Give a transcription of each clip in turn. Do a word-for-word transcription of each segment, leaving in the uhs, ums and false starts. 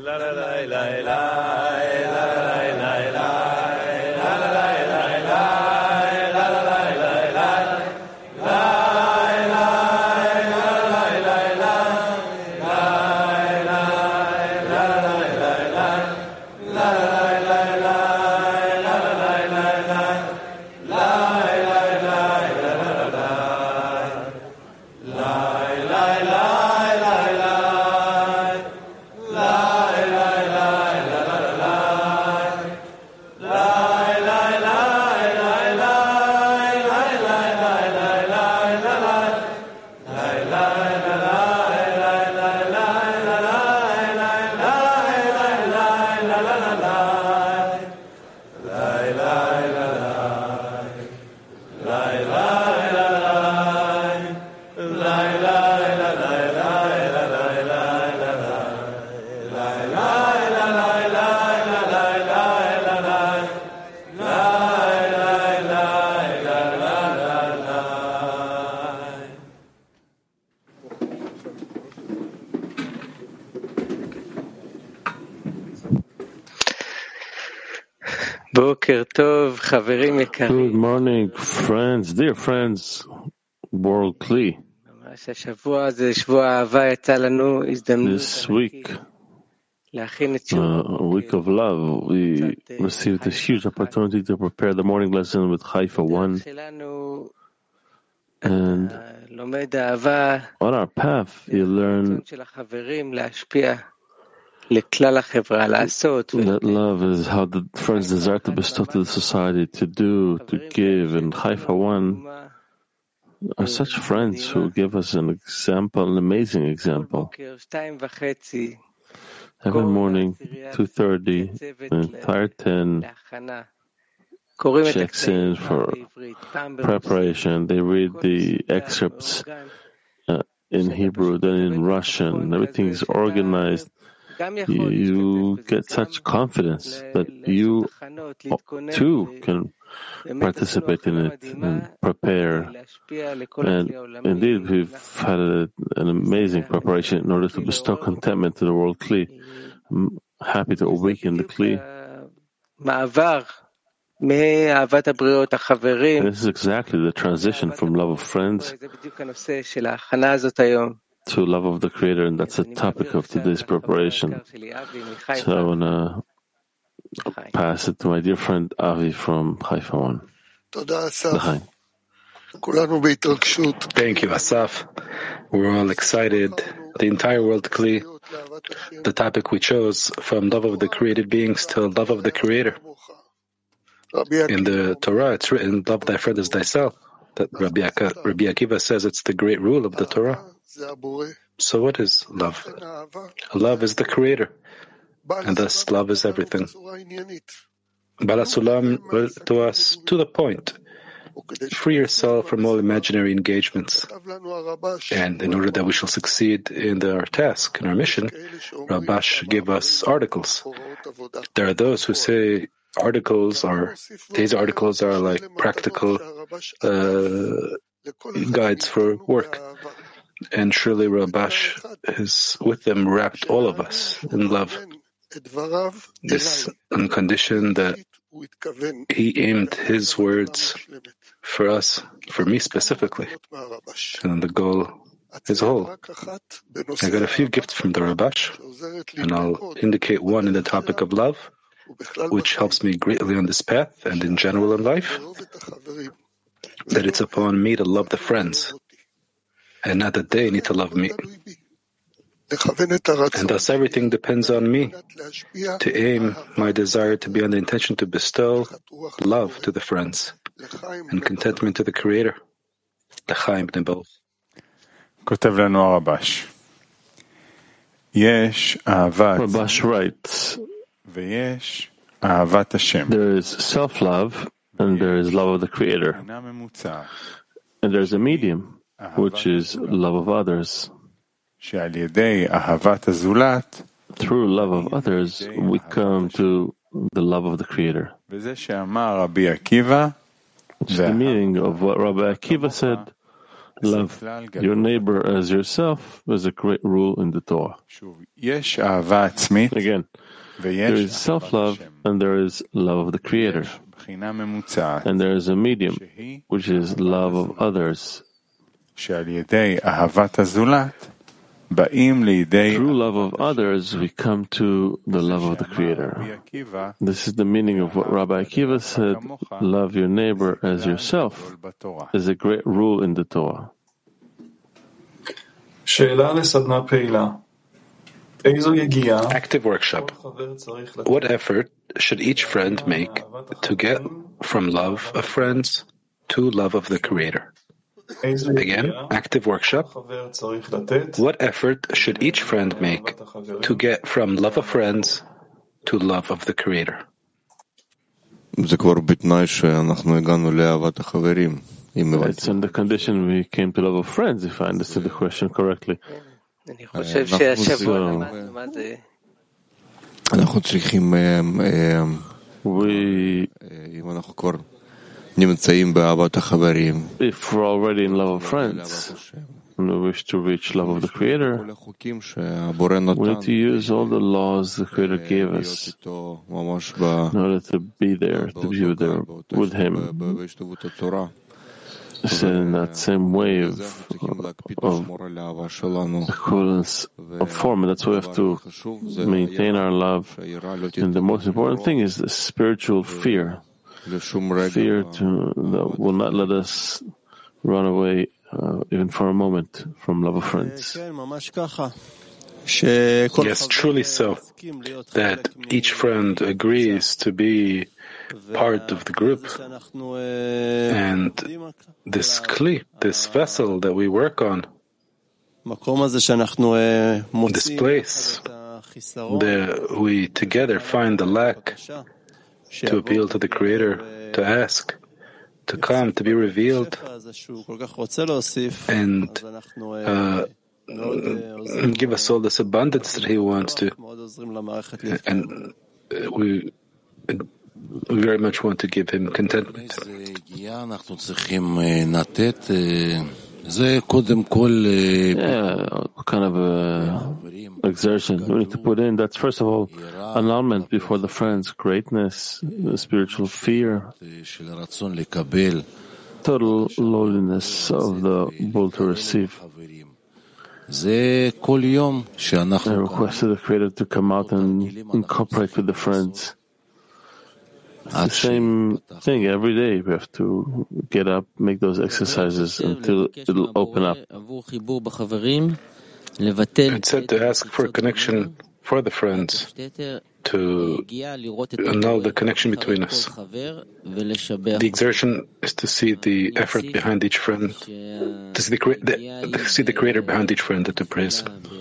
Good morning, friends, dear friends, World Kli. This week, uh, a week of love, we received this huge opportunity to prepare the morning lesson with Haifa one. And on our path, you learn that love is how the friends desire to bestow to the society, to do, to give. And Haifa one are such friends who give us an example, an amazing example. Every morning, two thirty, the entire ten checks in for preparation. They read the excerpts uh, in Hebrew, then in Russian. Everything is organized. You, you get such confidence that you too can participate in it and prepare. And indeed, we've had a, an amazing preparation in order to bestow contentment to the world Kli. I'm happy to awaken the Kli. And this is exactly the transition from love of friends to love of the Creator, and that's the topic of today's preparation. So I want to pass it to my dear friend Avi from Haifa one. Thank you, Asaf. We're all excited. The entire world Kli. The topic we chose, from love of the created beings to love of the Creator. In the Torah, it's written, love thy friend as thyself. That Rabbi Akiva says it's the great rule of the Torah. So what is love? Love is the Creator, and thus love is everything. Bala Sulam wrote to us, to the point. Free yourself from all imaginary engagements. And in order that we shall succeed in the, our task, in our mission, Rabash gave us articles. There are those who say articles are, these articles are like practical uh, guides for work. And surely Rabash is with them, wrapped all of us in love. This on condition that he aimed his words for us, for me specifically, and the goal is whole. I got a few gifts from the Rabash, and I'll indicate one in the topic of love, which helps me greatly on this path and in general in life, that it's upon me to love the friends, and not that they need to love me. And thus everything depends on me, to aim my desire to be on the intention to bestow love to the friends and contentment to the Creator. L'chaim b'nei both. כותב לנו הרבש. יש אהבת. Rabash writes, ויש אהבת השם. there is self-love and there is love of the Creator. And there's a medium, which is love of others. שעל ידי אהבת הזולת, through love of others, we come to the love of the Creator. וזה שאמר רבי עקיבא, Which is the meaning of what Rabbi Akiva said, Love your neighbor as yourself is a great rule in the Torah. Again, there is self-love and there is love of the Creator. And there is a medium, which is love of others. Through love of others, we come to the love of the Creator. This is the meaning of what Rabbi Akiva said, love your neighbor as yourself, is a great rule in the Torah. Active workshop. What effort should each friend make to get from love of friends to love of the Creator? Again, active workshop. What effort should each friend make to get from love of friends to love of the Creator? It's in the condition we came to love of friends, if I understood the question correctly. We, if we're already in love of friends and we wish to reach love of the Creator, we need to use all the laws the Creator gave us in order to be there, to be there with Him. So in that same wave of equivalence of form, and that's why we have to maintain our love. And the most important thing is the spiritual fear. Fear to, that will not let us run away, uh, even for a moment, from love of friends. Yes, truly so. That each friend agrees to be part of the group. And this kli, this vessel that we work on, this place that we together find the lack, to appeal to the Creator, to ask, to come, to be revealed, and uh, give us all this abundance that He wants to. And we, we very much want to give Him contentment. Yeah, kind of a exertion we need to put in. That's first of all annulment before the friends, greatness, spiritual fear, total lowliness of the will to receive. I requested the Creator to come out and incorporate with the friends. It's the same thing every day. We have to get up, make those exercises until it'll open up. It said to ask for a connection for the friends, to annul the connection between us. The exertion is to see the effort behind each friend, to see the, the, to see the Creator behind each friend, and to praise.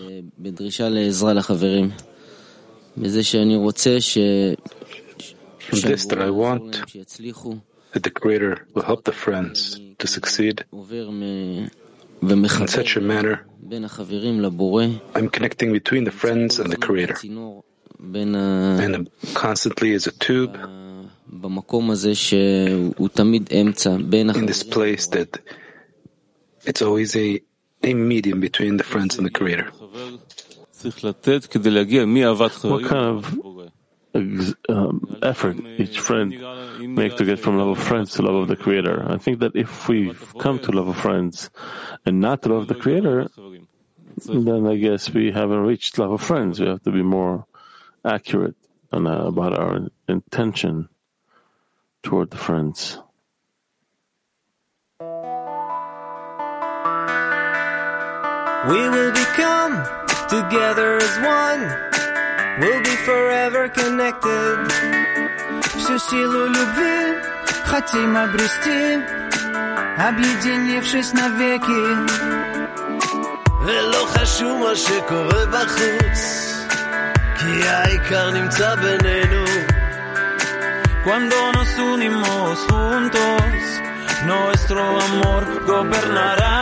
From this, that I want that the Creator will help the friends to succeed in such a manner. I'm connecting between the friends and the Creator, and I'm constantly as a tube in this place that it's always a, a medium between the friends and the Creator. What kind of um, effort each friend make to get from love of friends to love of the Creator? I think that if we come to love of friends and not to love the Creator, then I guess we haven't reached love of friends. We have to be more accurate on, uh, about our intention toward the friends. We will become together as one. We'll be forever connected. Всю силу любви хотим обрести, объединившись навеки. ולא חשוב מה שקורה בחוץ, כי העיקר נמצא בינינו. Cuando nos unimos juntos, nuestro amor gobernará.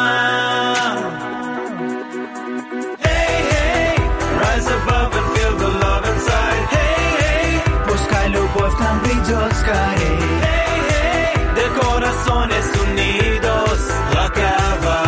Hey, hey, rise above and feel the love inside. Hey, hey, пускай любовь к нам придет скорей. Hey, hey, de corazones unidos, la cava.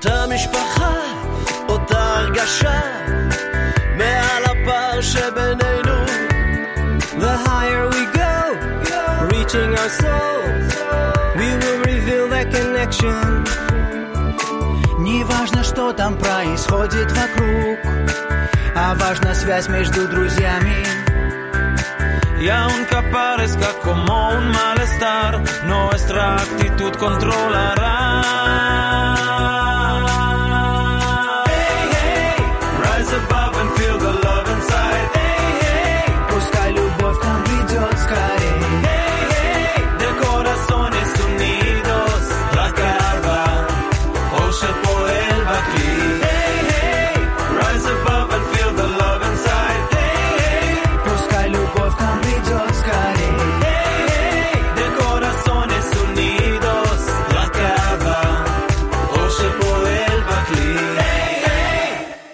אותה משפחה, אותה הרגשה, מעל הפער שבינינו. The higher we go, reaching our soul, we will reveal that connection. Не важно, что там происходит вокруг, а важна связь между друзьями. Y aunque parezca como un malestar, nuestra actitud controlará. Hey, hey, rise above and feel the love inside. Hey, hey, пускай любовь к нам придет скорей. Hey, hey, de corazones unidos, la carga, Osher poel bakli. Hey, hey, rise above and feel the love inside. Hey, hey, пускай любовь к нам придет скорей. Hey, hey, de corazones unidos, la carga, Osher poel bakli. Hey, hey.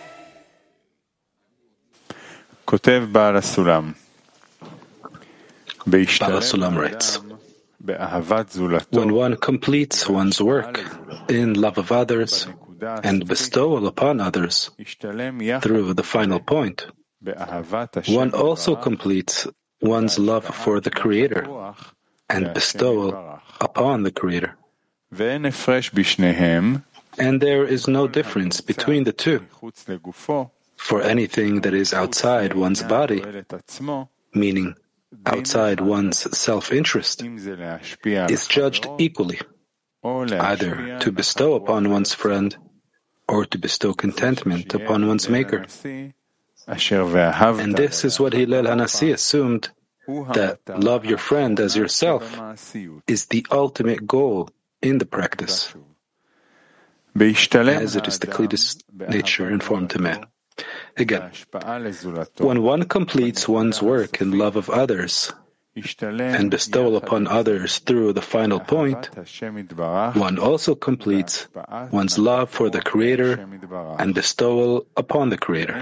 כותב בעל הסולם. Baal HaSulam writes, when one completes one's work in love of others and bestowal upon others through the final point, one also completes one's love for the Creator and bestowal upon the Creator. And there is no difference between the two. For anything that is outside one's body, meaning outside one's self-interest, is judged equally, either to bestow upon one's friend or to bestow contentment upon one's maker. And this is what Hillel HaNasi assumed, that love your friend as yourself is the ultimate goal in the practice, as it is the Klidus nature informed to man. Again, when one completes one's work in love of others and bestowal upon others through the final point, one also completes one's love for the Creator and bestowal upon the Creator.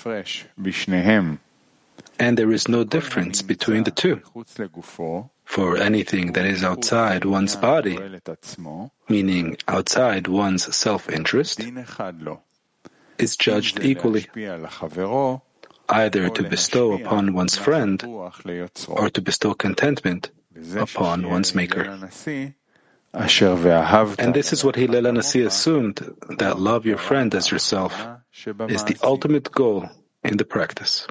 And there is no difference between the two. For anything that is outside one's body, meaning outside one's self-interest, is judged equally, either to bestow upon one's friend or to bestow contentment upon one's maker. And this is what Hillel HaNasi assumed, that love your friend as yourself is the ultimate goal in the practice.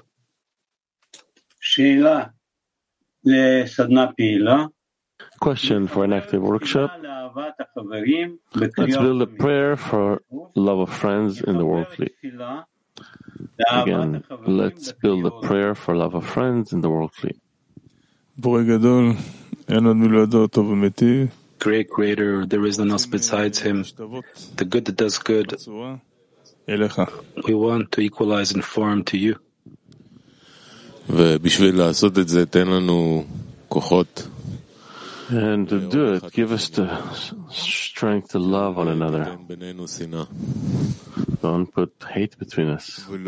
Question for an active workshop. Let's build a prayer for love of friends in the worldly. Again, let's build a prayer for love of friends in the worldly. Great Creator, there is none else besides Him, the good that does good. We want to equalize in form to you. And to do it, give us the strength to love one another. Don't put hate between us. And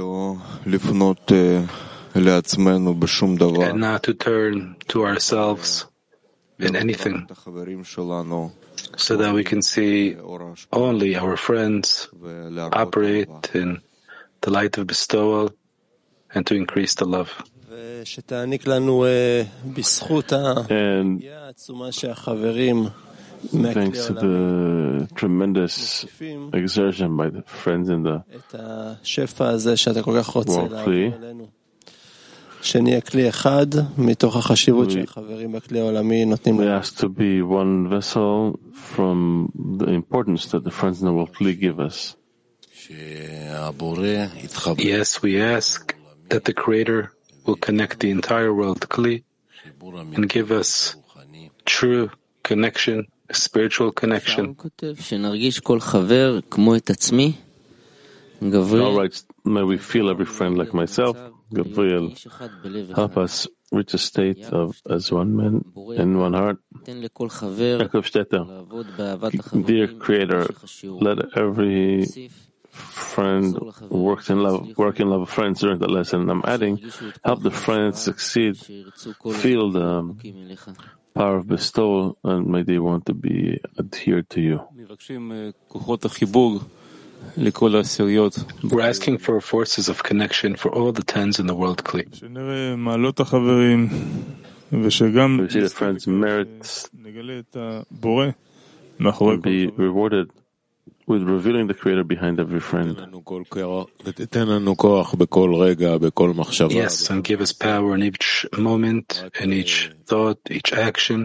not to turn to ourselves in anything, so that we can see only our friends operate in the light of bestowal and to increase the love. And thanks to the tremendous exertion by the friends in the worldly, we ask to be one vessel from the importance that the friends in the worldly give us. Yes, we ask that the Creator will connect the entire world Kli and give us true connection, spiritual connection. All right, may we feel every friend like myself. Gabriel, help us reach a state of as one man and one heart. Yaakov Shteter, dear Creator, let every friend work in love, work in love of friends during the lesson. I'm adding, help the friends succeed, feel the power of bestowal, and may they want to be adhered to you. We're asking for forces of connection for all the tens in the world Kli. We see the friends' merits and be rewarded with revealing the Creator behind every friend. Yes, and give us power in each moment, in each thought, each action,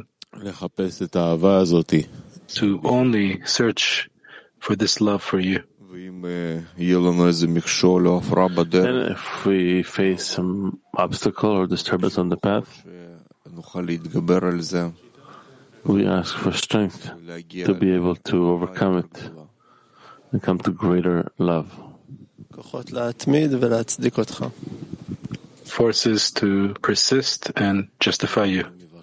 to only search for this love for you. And if we face some obstacle or disturbance on the path, we ask for strength to be able to overcome it and come to greater love. Forces to persist and justify you.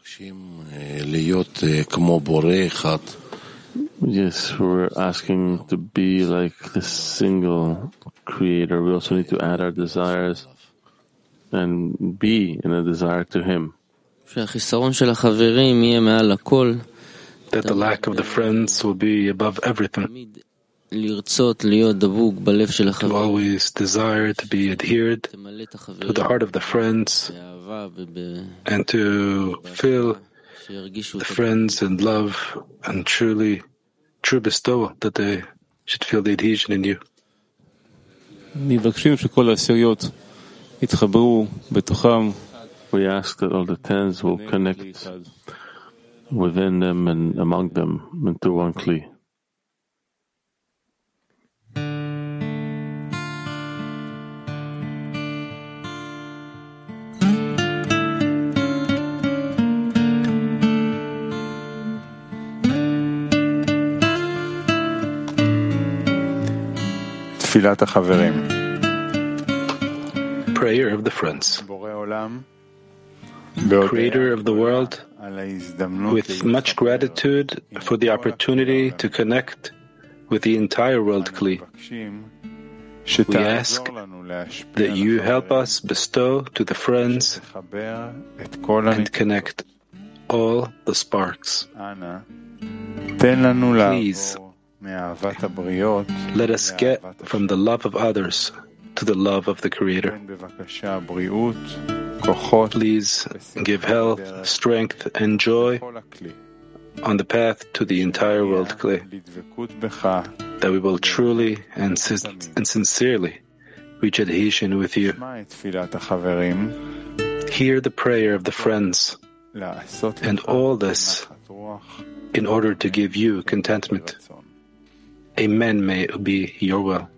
Yes, we're asking to be like this single Creator. We also need to add our desires and be in a desire to Him. That the lack of the friends will be above everything. To always desire to be adhered to the heart of the friends and to fill the friends in love and truly true bestowal, that they should feel the adhesion in you. We ask that all the tens will connect within them and among them into one Kli. Prayer of the friends. Creator of the world, with much gratitude for the opportunity to connect with the entire world Kli, we ask that you help us bestow to the friends and connect all the sparks. Please, let us get from the love of others to the love of the Creator. Please give health, strength, and joy on the path to the entire world Kli, that we will truly and, and sincerely reach adhesion with you. Hear the prayer of the friends, and all this in order to give you contentment. Amen may be your will.